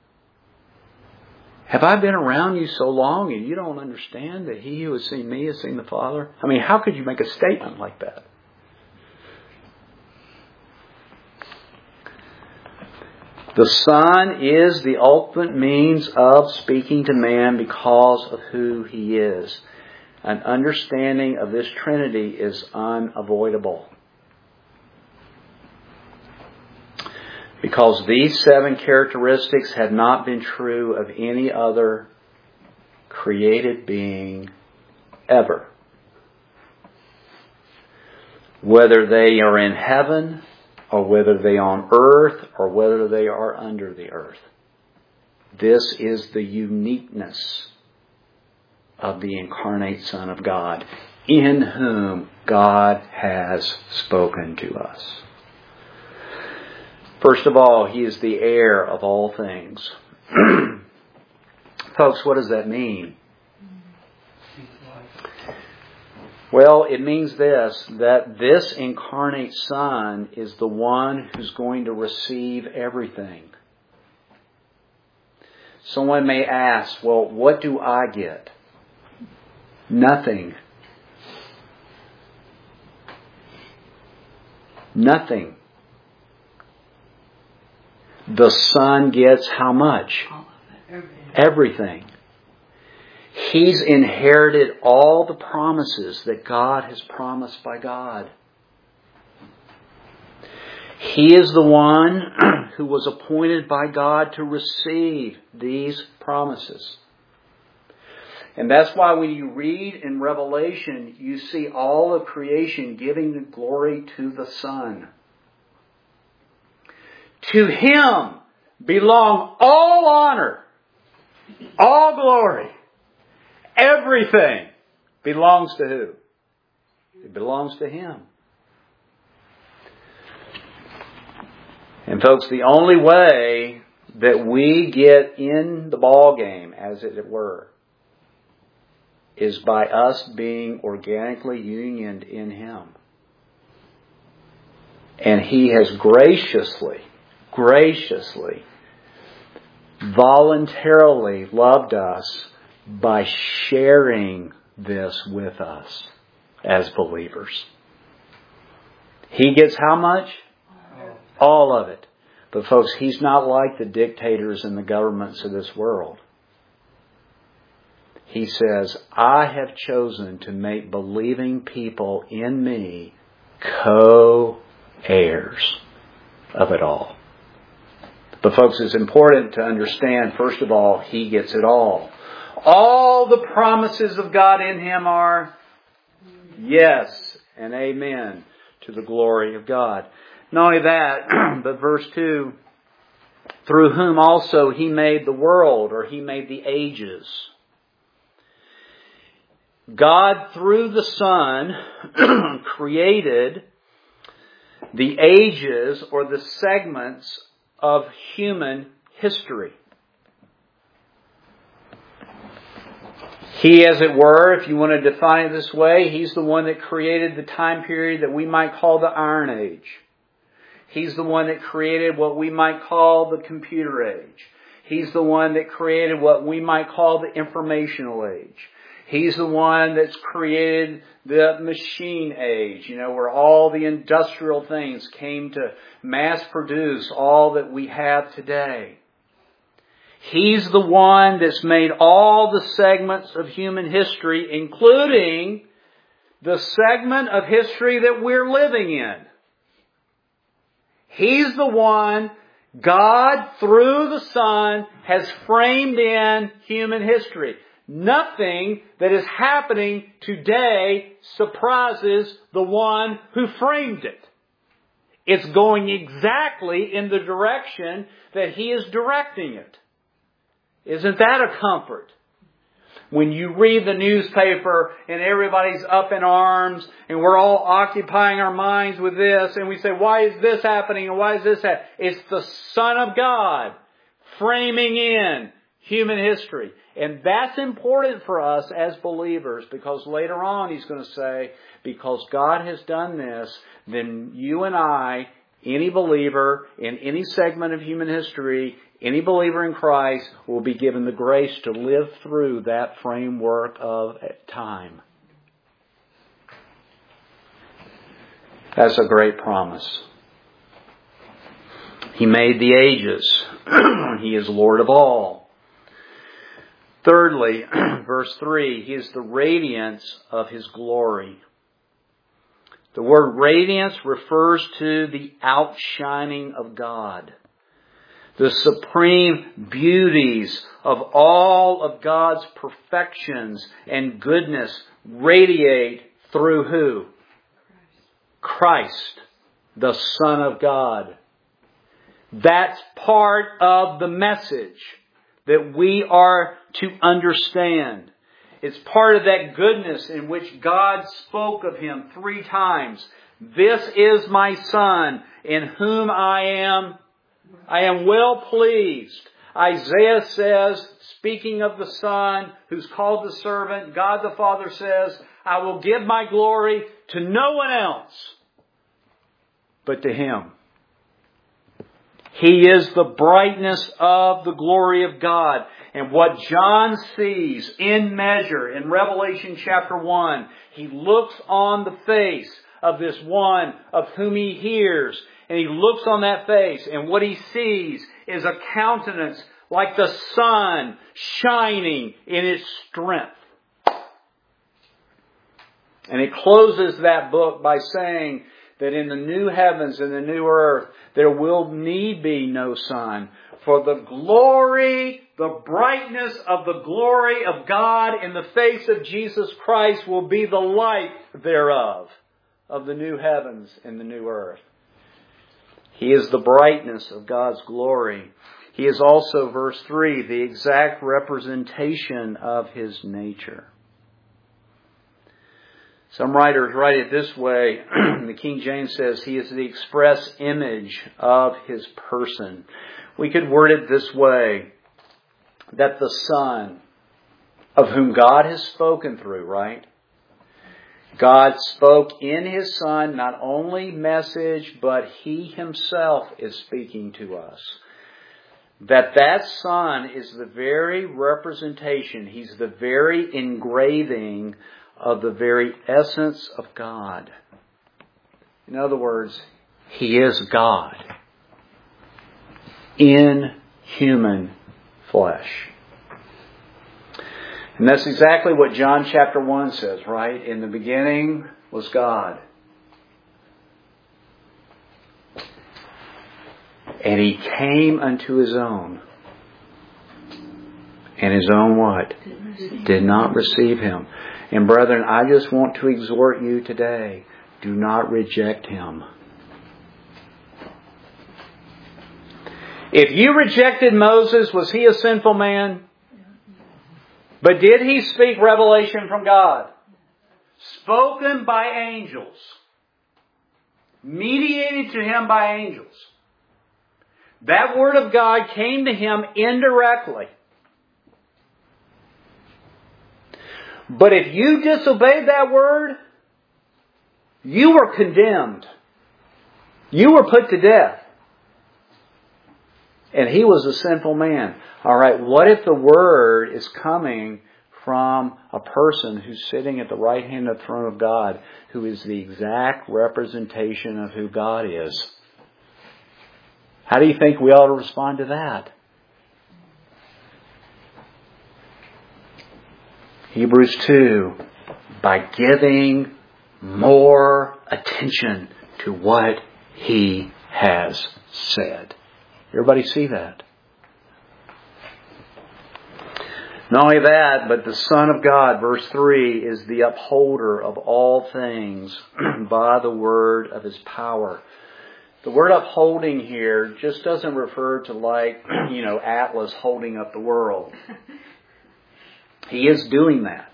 have I been around you so long and you don't understand that he who has seen me has seen the Father?" I mean, how could you make a statement like that? The Son is the ultimate means of speaking to man because of who He is. An understanding of this Trinity is unavoidable. Because these seven characteristics have not been true of any other created being ever. Whether they are in heaven, or whether they are on earth, or whether they are under the earth. This is the uniqueness of the incarnate Son of God, in whom God has spoken to us. First of all, He is the heir of all things. Folks, what does that mean? Well, it means this, that this incarnate Son is the one who's going to receive everything. Someone may ask, well, what do I get? Nothing. Nothing. The Son gets how much? Everything. He's inherited all the promises that God has promised by God. He is the one who was appointed by God to receive these promises. And that's why when you read in Revelation, you see all of creation giving the glory to the Son. To Him belong all honor, all glory. Everything belongs to who? It belongs to Him. And folks, the only way that we get in the ball game, as it were, is by us being organically unioned in Him. And He has graciously, graciously, voluntarily loved us by sharing this with us as believers. He gets how much? All of it. But folks, He's not like the dictators and the governments of this world. He says, I have chosen to make believing people in me co-heirs of it all. But folks, it's important to understand, first of all, He gets it all. All the promises of God in Him are yes and amen to the glory of God. Not only that, but verse two, through whom also He made the world, or He made the ages. God, through the Son, created the ages or the segments of human history. He, as it were, if you want to define it this way, He's the one that created the time period that we might call the Iron Age. He's the one that created what we might call the Computer Age. He's the one that created what we might call the Informational Age. He's the one that's created the Machine Age, you know, where all the industrial things came to mass produce all that we have today. He's the one that's made all the segments of human history, including the segment of history that we're living in. He's the one, God, through the Son, has framed in human history. Nothing that is happening today surprises the one who framed it. It's going exactly in the direction that He is directing it. Isn't that a comfort? When you read the newspaper and everybody's up in arms and we're all occupying our minds with this and we say, why is this happening and why is this happening? It's the Son of God framing in human history. And that's important for us as believers, because later on He's going to say, because God has done this, then you and I, any believer in any segment of human history, any believer in Christ, will be given the grace to live through that framework of time. That's a great promise. He made the ages. He is Lord of all. Thirdly, verse three, He is the radiance of His glory. The word radiance refers to the outshining of God. The supreme beauties of all of God's perfections and goodness radiate through who? Christ, the Son of God. That's part of the message that we are to understand. It's part of that goodness in which God spoke of Him three times. This is my Son, in whom I am, I am well pleased. Isaiah says, speaking of the Son, who's called the servant, God the Father says, I will give my glory to no one else but to Him. He is the brightness of the glory of God. And what John sees in measure in Revelation chapter one, he looks on the face of this one of whom he hears. And he looks on that face, and what he sees is a countenance like the sun shining in its strength. And it closes that book by saying that in the new heavens and the new earth, there will need be no sun. For the glory, the brightness of the glory of God in the face of Jesus Christ will be the light thereof, of the new heavens and the new earth. He is the brightness of God's glory. He is also, verse three, the exact representation of His nature. Some writers write it this way. The King James says He is the express image of His person. We could word it this way, that the Son, of whom God has spoken through, right? God spoke in His Son not only message, but He Himself is speaking to us. That that Son is the very representation, He's the very engraving of the very essence of God. In other words, He is God in human flesh. And that's exactly what John chapter one says, right? In the beginning was God. And He came unto His own. And His own what? Did not receive Him. And brethren, I just want to exhort you today, do not reject Him. If you rejected Moses, was he a sinful man? But did he speak revelation from God? spoken by angels, mediated to him by angels. That Word of God came to him indirectly. But if you disobeyed that Word, you were condemned. You were put to death. And he was a sinful man. Alright, what if the Word is coming from a person who's sitting at the right hand of the throne of God, who is the exact representation of who God is? How do you think we ought to respond to that? Hebrews two, by giving more attention to what He has said. Everybody see that? Not only that, but the Son of God, verse three, is the upholder of all things by the word of His power. The word upholding here just doesn't refer to like, you know, Atlas holding up the world. He is doing that.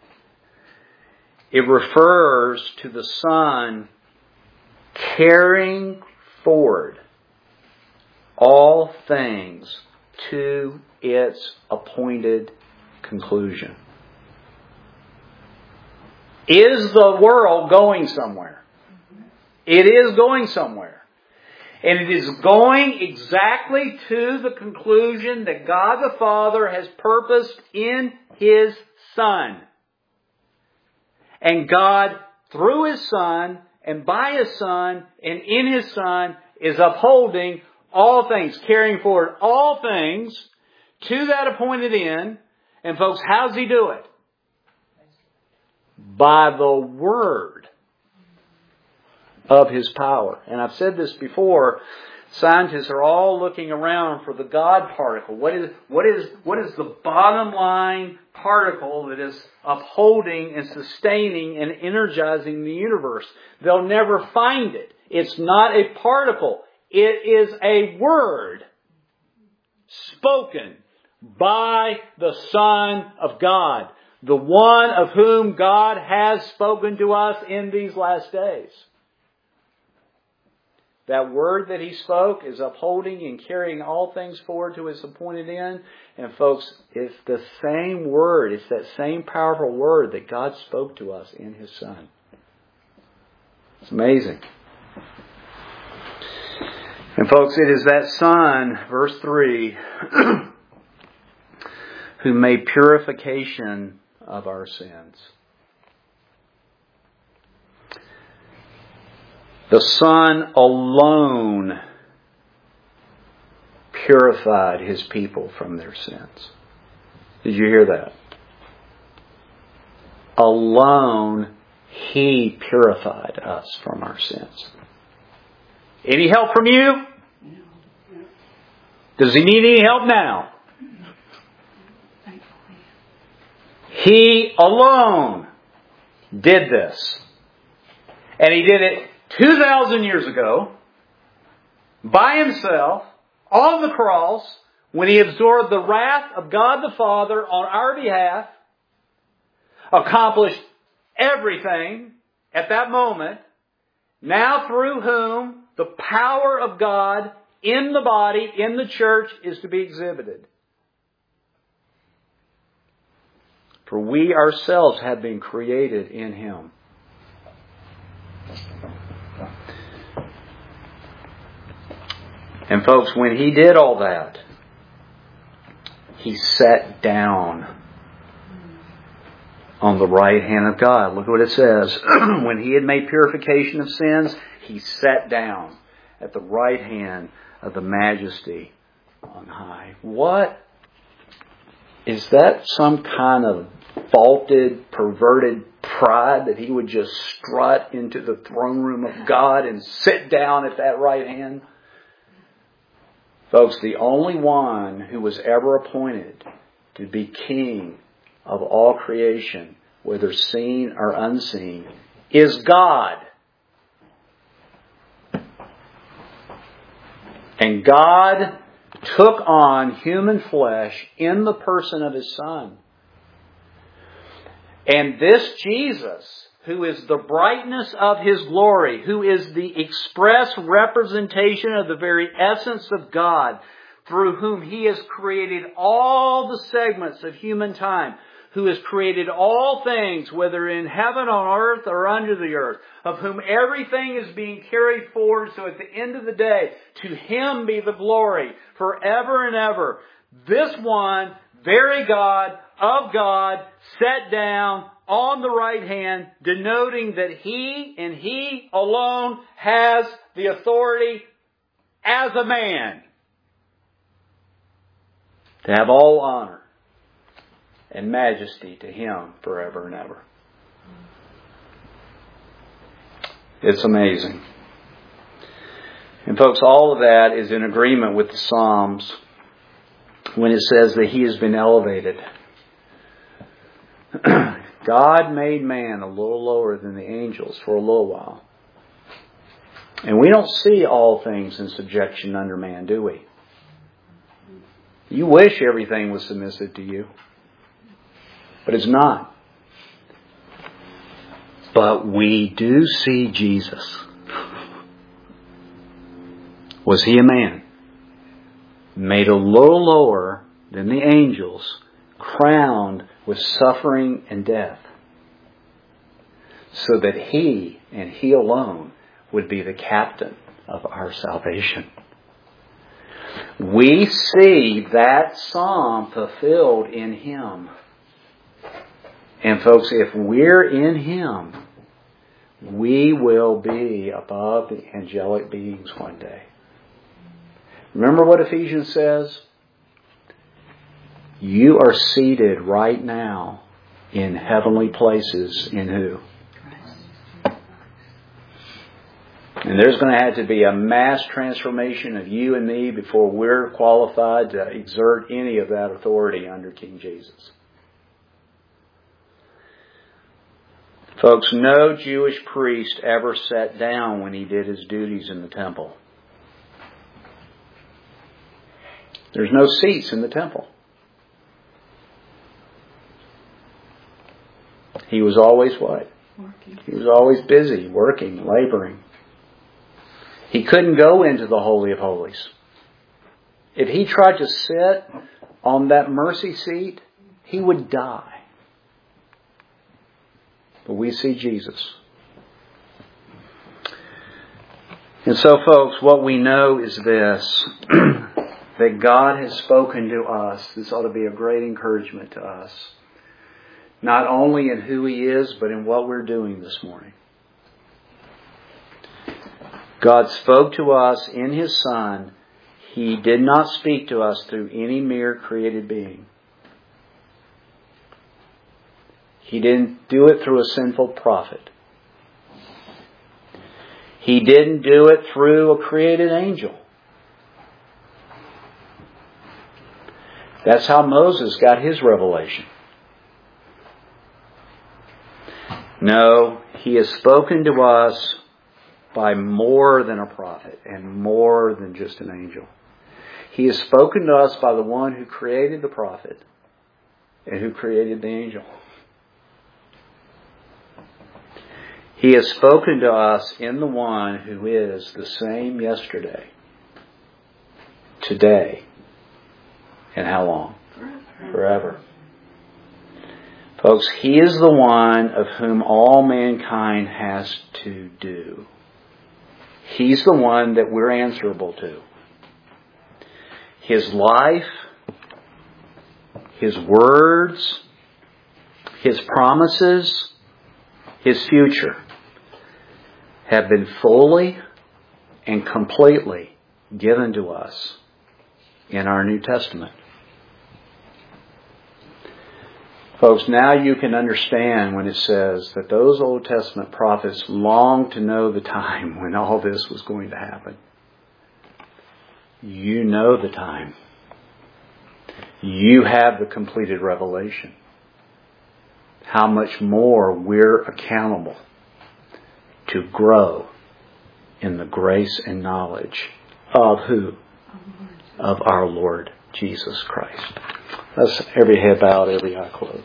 It refers to the Son carrying forward all things to its appointed conclusion. Is the world going somewhere? It is going somewhere. And it is going exactly to the conclusion that God the Father has purposed in His Son. And God, through His Son, and by His Son, and in His Son, is upholding all things, carrying forward all things to that appointed end. And folks, how does He do it? By the word of His power. And I've said this before, scientists are all looking around for the God particle. What is, what is, what is the bottom line particle that is upholding and sustaining and energizing the universe? They'll never find it. It's not a particle. It is a word spoken by the Son of God, the one of whom God has spoken to us in these last days. That word that He spoke is upholding and carrying all things forward to its appointed end. And folks, it's the same word, it's that same powerful word that God spoke to us in His Son. It's amazing. And folks, it is that Son, verse three, who made purification of our sins. The Son alone purified His people from their sins. Did you hear that? Alone, He purified us from our sins. Any help from you? Does He need any help now? He alone did this. And He did it two thousand years ago, by Himself, on the cross, when He absorbed the wrath of God the Father on our behalf, accomplished everything at that moment, now through whom the power of God in the body, in the church, is to be exhibited. For we ourselves have been created in Him. And folks, when He did all that, He sat down on the right hand of God. Look what it says. When He had made purification of sins, He sat down at the right hand of the Majesty on high. What? Is that some kind of vaulted, perverted pride that He would just strut into the throne room of God and sit down at that right hand? Folks, the only one who was ever appointed to be king of all creation, whether seen or unseen, is God. And God took on human flesh in the person of His Son. And this Jesus who is the brightness of His glory, who is the express representation of the very essence of God, through whom He has created all the segments of human time, who has created all things, whether in heaven, on earth, or under the earth, of whom everything is being carried forward, so at the end of the day, to Him be the glory forever and ever. This one, very God, of God, sat down on the right hand, denoting that He and He alone has the authority as a man to have all honor and majesty to Him forever and ever. It's amazing. And folks, all of that is in agreement with the Psalms when it says that He has been elevated. God made man a little lower than the angels for a little while. And we don't see all things in subjection under man, do we? You wish everything was submissive to you. But it's not. But we do see Jesus. Was He a man? Made a little lower than the angels, crowned with suffering and death, so that He and He alone would be the captain of our salvation. We see that psalm fulfilled in Him. And folks, if we're in Him, we will be above the angelic beings one day. Remember what Ephesians says? You are seated right now in heavenly places in who? And there's going to have to be a mass transformation of you and me before we're qualified to exert any of that authority under King Jesus. Folks, no Jewish priest ever sat down when he did his duties in the temple. There's no seats in the temple. He was always what? Working. He was always busy, working, laboring. He couldn't go into the Holy of Holies. If he tried to sit on that mercy seat, he would die. But we see Jesus. And so, folks, what we know is this, that God has spoken to us. This ought to be a great encouragement to us. Not only in who He is, but in what we're doing this morning. God spoke to us in His Son. He did not speak to us through any mere created being. He didn't do it through a sinful prophet. He didn't do it through a created angel. That's how Moses got his revelation. No, He has spoken to us by more than a prophet and more than just an angel. He has spoken to us by the one who created the prophet and who created the angel. He has spoken to us in the one who is the same yesterday, today, and how long? Forever. Forever. Folks, He is the one of whom all mankind has to do. He's the one that we're answerable to. His life, His words, His promises, His future have been fully and completely given to us in our New Testament. Folks, now you can understand when it says that those Old Testament prophets longed to know the time when all this was going to happen. You know the time. You have the completed revelation. How much more we're accountable to grow in the grace and knowledge of who? Of our Lord Jesus Christ. Let's every head bowed, every eye closed.